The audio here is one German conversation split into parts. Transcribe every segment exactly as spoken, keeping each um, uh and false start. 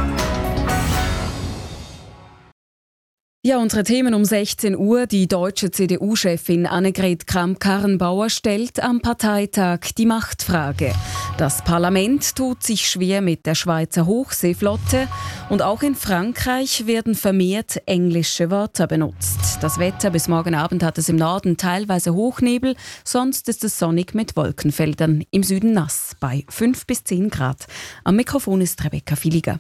Ja, unsere Themen um sechzehn Uhr. Die deutsche C D U-Chefin Annegret Kramp-Karrenbauer stellt am Parteitag die Machtfrage. Das Parlament tut sich schwer mit der Schweizer Hochseeflotte und auch in Frankreich werden vermehrt englische Wörter benutzt. Das Wetter bis morgen Abend hat es im Norden teilweise Hochnebel, sonst ist es sonnig mit Wolkenfeldern, im Süden nass bei fünf bis zehn Grad. Am Mikrofon ist Rebecca Filiger.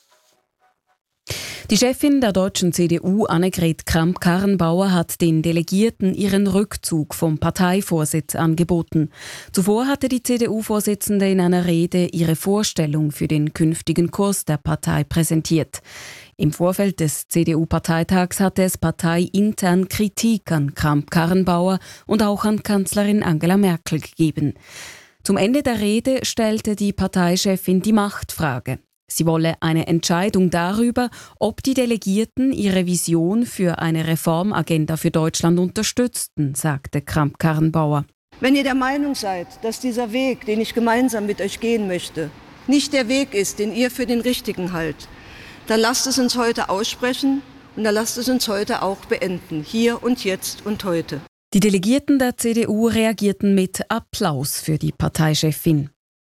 Die Chefin der deutschen C D U, Annegret Kramp-Karrenbauer, hat den Delegierten ihren Rückzug vom Parteivorsitz angeboten. Zuvor hatte die C D U-Vorsitzende in einer Rede ihre Vorstellung für den künftigen Kurs der Partei präsentiert. Im Vorfeld des C D U-Parteitags hatte es parteiintern Kritik an Kramp-Karrenbauer und auch an Kanzlerin Angela Merkel gegeben. Zum Ende der Rede stellte die Parteichefin die Machtfrage. Sie wolle eine Entscheidung darüber, ob die Delegierten ihre Vision für eine Reformagenda für Deutschland unterstützten, sagte Kramp-Karrenbauer. Wenn ihr der Meinung seid, dass dieser Weg, den ich gemeinsam mit euch gehen möchte, nicht der Weg ist, den ihr für den richtigen haltet, dann lasst es uns heute aussprechen und dann lasst es uns heute auch beenden, hier und jetzt und heute. Die Delegierten der C D U reagierten mit Applaus für die Parteichefin.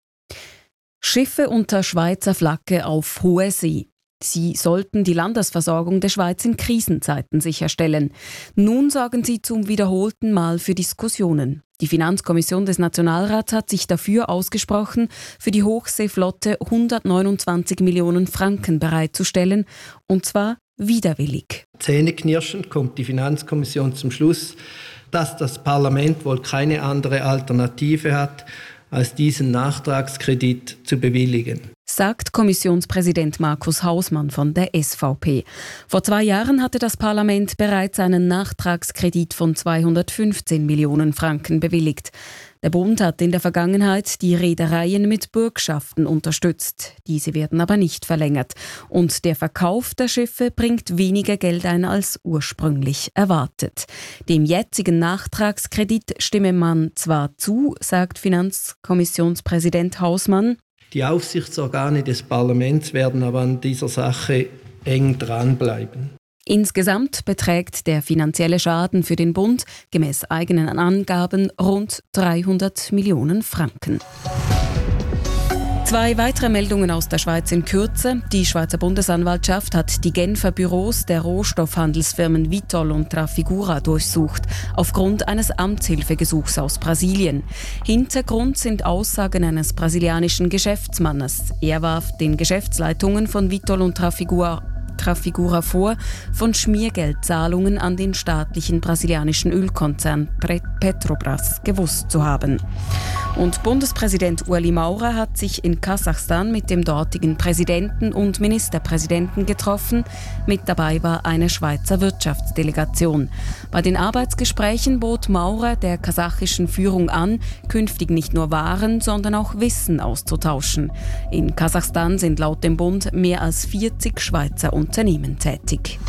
Schiffe unter Schweizer Flagge auf hoher See. Sie sollten die Landesversorgung der Schweiz in Krisenzeiten sicherstellen. Nun sorgen sie zum wiederholten Mal für Diskussionen. Die Finanzkommission des Nationalrats hat sich dafür ausgesprochen, für die Hochseeflotte hundertneunundzwanzig Millionen Franken bereitzustellen, und zwar widerwillig. Zähneknirschend kommt die Finanzkommission zum Schluss, dass das Parlament wohl keine andere Alternative hat, als diesen Nachtragskredit zu bewilligen, sagt Kommissionspräsident Markus Hausmann von der S V P. Vor zwei Jahren hatte das Parlament bereits einen Nachtragskredit von zweihundertfünfzehn Millionen Franken bewilligt. Der Bund hat in der Vergangenheit die Reedereien mit Bürgschaften unterstützt. Diese werden aber nicht verlängert. Und der Verkauf der Schiffe bringt weniger Geld ein als ursprünglich erwartet. Dem jetzigen Nachtragskredit stimme man zwar zu, sagt Finanzkommissionspräsident Hausmann. Die Aufsichtsorgane des Parlaments werden aber an dieser Sache eng dranbleiben. Insgesamt beträgt der finanzielle Schaden für den Bund gemäß eigenen Angaben rund dreihundert Millionen Franken. Zwei weitere Meldungen aus der Schweiz in Kürze. Die Schweizer Bundesanwaltschaft hat die Genfer Büros der Rohstoffhandelsfirmen Vitol und Trafigura durchsucht, aufgrund eines Amtshilfegesuchs aus Brasilien. Hintergrund sind Aussagen eines brasilianischen Geschäftsmannes. Er warf den Geschäftsleitungen von Vitol und Trafigura Trafigura vor, von Schmiergeldzahlungen an den staatlichen brasilianischen Ölkonzern Petrobras gewusst zu haben. Und Bundespräsident Ueli Maurer hat sich in Kasachstan mit dem dortigen Präsidenten und Ministerpräsidenten getroffen. Mit dabei war eine Schweizer Wirtschaftsdelegation. Bei den Arbeitsgesprächen bot Maurer der kasachischen Führung an, künftig nicht nur Waren, sondern auch Wissen auszutauschen. In Kasachstan sind laut dem Bund mehr als vierzig Schweizer Unternehmen tätig.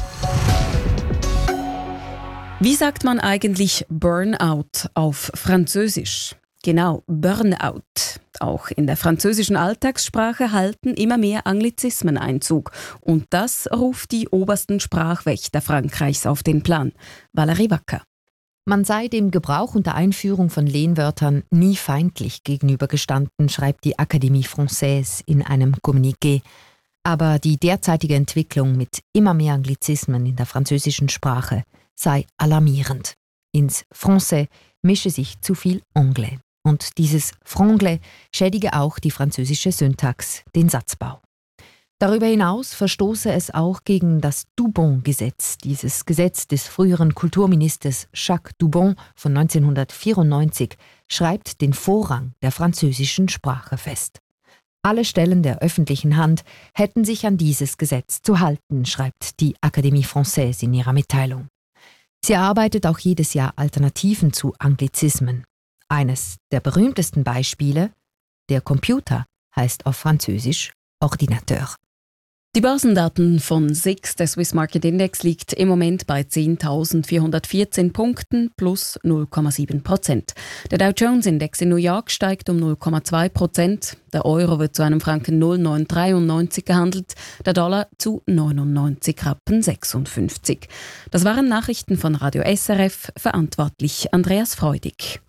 Wie sagt man eigentlich Burnout auf Französisch? Genau, Burnout. Auch in der französischen Alltagssprache halten immer mehr Anglizismen Einzug. Und das ruft die obersten Sprachwächter Frankreichs auf den Plan. Valérie Wacker. Man sei dem Gebrauch und der Einführung von Lehnwörtern nie feindlich gegenübergestanden, schreibt die Académie Française in einem Kommuniqué. Aber die derzeitige Entwicklung mit immer mehr Anglizismen in der französischen Sprache sei alarmierend. Ins Français mische sich zu viel Anglais. Und dieses Franglais schädige auch die französische Syntax, den Satzbau. Darüber hinaus verstoße es auch gegen das Dubon-Gesetz, dieses Gesetz des früheren Kulturministers Jacques Dubon von neunzehnhundertvierundneunzig, schreibt den Vorrang der französischen Sprache fest. Alle Stellen der öffentlichen Hand hätten sich an dieses Gesetz zu halten, schreibt die Académie Française in ihrer Mitteilung. Sie erarbeitet auch jedes Jahr Alternativen zu Anglizismen. Eines der berühmtesten Beispiele: der Computer heißt auf Französisch Ordinateur. Die Börsendaten von S I X, der Swiss Market Index, liegt im Moment bei zehntausendvierhundertvierzehn Punkten plus null Komma sieben Prozent. Der Dow Jones Index in New York steigt um null Komma zwei Prozent. Der Euro wird zu einem Franken null Komma neunhundertdreiundneunzig gehandelt, der Dollar zu neunundneunzig Rappen sechsundfünfzig. Das waren Nachrichten von Radio S R F, verantwortlich Andreas Freudig.